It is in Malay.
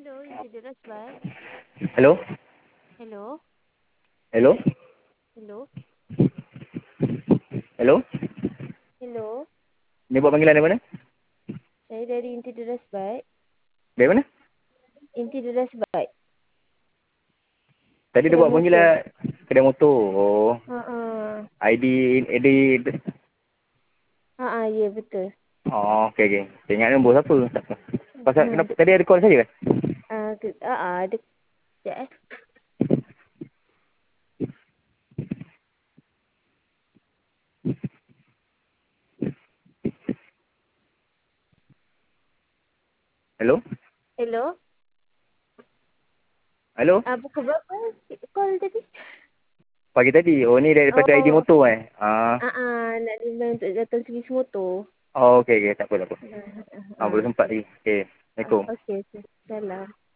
Hello, Insidious by. Hello? Hello? Hello? Hello? Hello? Hello? Ni buat panggilan dari mana? Saya dari Insidious by. Dari mana? Insidious by. Tadi dia Kedai buat motor. panggilan kedai motor. Oh. Ha ID, ID. ya betul. Oh, okey, okey. Saya ingat ni bos apa. Tak apa. Pasal Ha. kenapa tadi ada call saya ke? Ada sekejap Hello? Hello? Hello? Pukul berapa call tadi? Pagi tadi. Oh, ni daripada ID Oh, motor eh. Ah. nak demand untuk datang servis motor. Oh, okey, okey. Tak apa, tak apa. Ha. Belum sempat lagi. Okey. Assalamualaikum. Okey, okey. Salam.